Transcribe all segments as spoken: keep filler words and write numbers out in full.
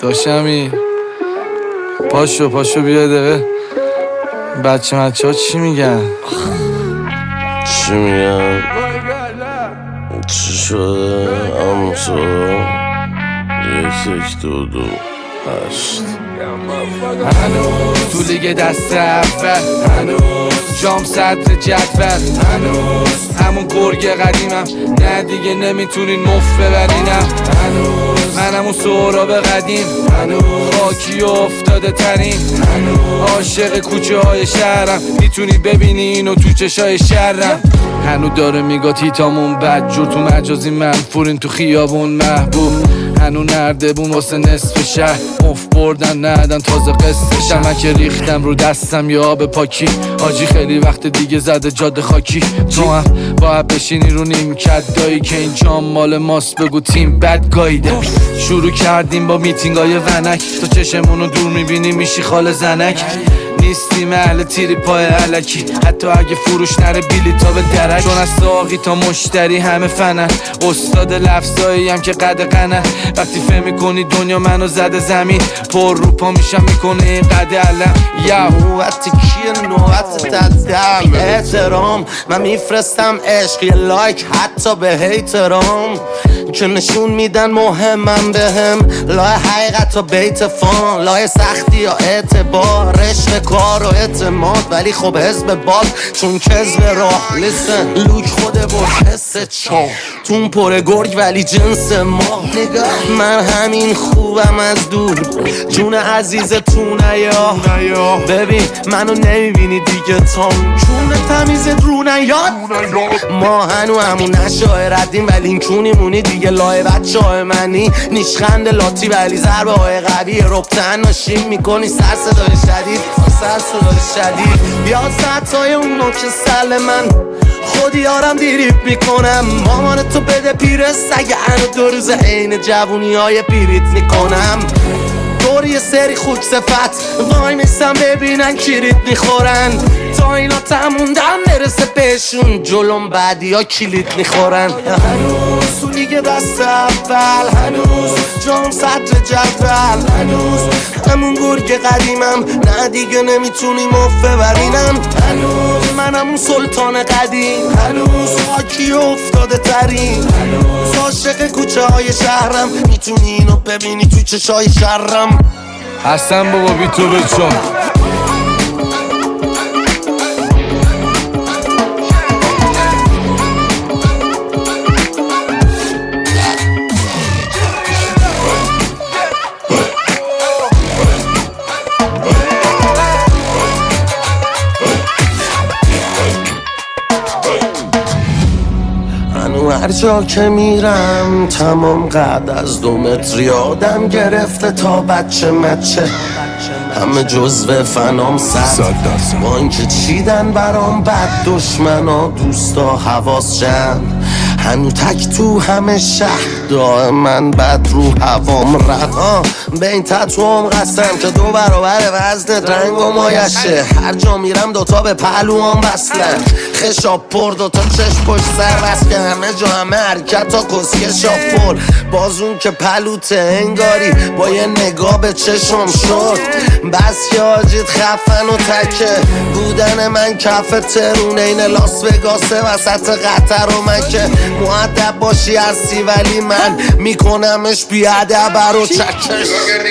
داشمی پاشو پاشو بیا دقیقه بچه مچه ها چی میگن؟ چی میگن؟ چی شده؟ امسا یک یک دو دو هشت هنوز تو لیگ دست اول، هنوز جام صدر جدول، هنوز همون گرگ قدیمم، نه دیگه نمیتونین مف ببرینم، هنوز منم اون سهراب قدیم، هنوز خاکی و افتاده ترین، هنوز عاشق کوچه های شهرم، میتونی ببینی اینو تو چشای شهرم. هنوز داره میگه تیتامون بد جور، تو مجازی منفورین تو خیابون محبوب، هنو نرده بون واسه نصف شهر مف بردن ندن تازه قصه من که ریختم رو دستم یا آب پاکی آجی خیلی وقت دیگه زده جاده خاکی تو هم باید بشینی رو نیمکت دایی که این جام مال ماست بگو تیم بد گایده. شروع کردیم با میتینگ های ونک تو چشمونو دور میبینی میشی خال زنک نیستیم اهل تیری پای علکی حتی اگه فروش نره بیلیتا به درک چون از ساقی تا مشتری همه فنن استاد لفظایی هم که قد قنن وقتی فهم کنی دنیا منو زده زمین پر رو پا میشم میکنه این قد علم یو نوبت کیه نوبت تدم احترام من میفرستم عشق یه لایک حتی به هیترام که نشون میدن مهمم بهم لای حقیقت و بیت فان لای سختی یا اعتبار رشق کار و اعتماد ولی خب حزب باد چون کذب راه لیسن لوک خوده با حس چام تون پر گرگ ولی جنس ما نگاه من همین خوبم از دور جون عزیز تو نیا ببین منو نمیبینی دیگه تام چون تمیزت رو نیاد ما هنو همون نشاهردیم ولی این کونیمونی دیگه لای بچه های منی نیشخند لاتی ولی ضربه های قوی ربطن ناشیم میکنی سر صدای شدید سر صدای شدید یازده تای اونو که سل من خودی یارم دیریب میکنم مامان تو بده پیرس اگه انو دو روز عین جوونی های پیریت میکنم دور یه سری خوک صفت وای میستم ببینن کلیت میخورن تا اینا تموندم برسه بهشون جلوم بعدی ها کلیت میخورن هنوز تو لیگ دست اول هنوز جام صدر جدول هنوز همون گرگ قدیمم نه دیگه نمیتونی مف ببرینم هنوز منم اون سلطان قدیم هنوز خاکی افتاده ترین هنوز عاشق کوچه های شهرم میتونی اینو ببینی تو چشای شهرم حسن بابا بی تو بچم هر جا که میرم تمام قد از دو متر یادم گرفته تا بچه مچه همه جزو فنام صد با اینکه چیدن برام بد دشمنا دوستا حواس جمع هنو تک تو همه شهر دائم من بد رو هوام رها به این تتوام قسم که دو برابر وزن رنگ و مایشه هر جا میرم دوتا به پهلوام بسلن خشاب پر دوتا چشم پشت سر بس که همه جا همه حرکت تا کسکه شاپور بازون که پلوته انگاری با یه نگاه به چشم شد بس که آجید خفن و تکه بودن من کف ترون این لاس وگاسه وسط قطر و مکه مؤدب باشی هستی ولی من میکنمش بیادب رو چکش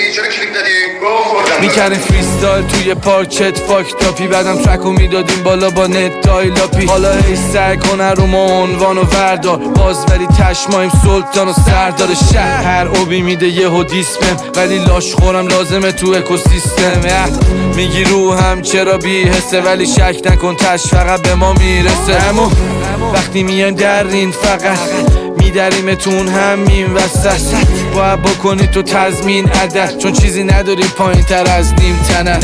میکنیم فریستایل توی پارک چت فاک تاپی بعدم ترکو میدادیم بالا با نت دایلاپی حالا هی سعی کنه رو ما عنوان و وردار باز ولی تشمایم سلطان و سردار شهر هر اوبی میده یه هودیسمم ولی لاش خورم لازمه تو اکوسیستم میگی رو هم چرا بی حسه ولی شک نکن تش فقط به ما میرسه همون وقتی میان در این فقط میدریمتون همین وسط باید بکنی تو تضمین عدد چون چیزی نداری پایین تر از نیم تنت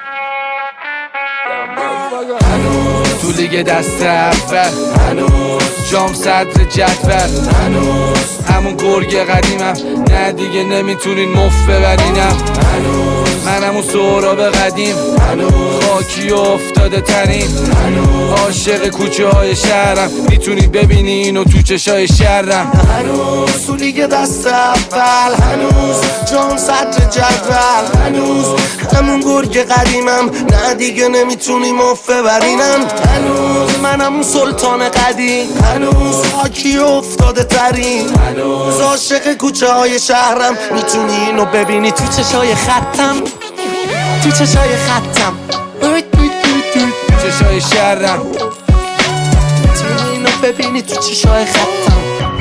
هنوز تو لیگ دست اول هنوز جام صدر جدول هنوز همون گرگ قدیمم نه دیگه نمیتونین مف ببرینم هنوز منم اون سهراب قدیم خاکی و افتاده ترین عاشق کوچه های شهرم میتونی ببینی اینو تو چشای شهرم هنوز تو لیگ دست اول هنوز جام صدر جدول هنوز همون گرگ قدیمم نه دیگه نمیتونی مف ببرینم هنوز منم اون سلطان قدیم هنوز خاکی و افتاده ترین هنوز عاشق کوچه های شهرم میتونی اینو ببینی تو چشای خطم تو چشای خطم چشای شهرم میتونی اینو ببینی تو چشای خطم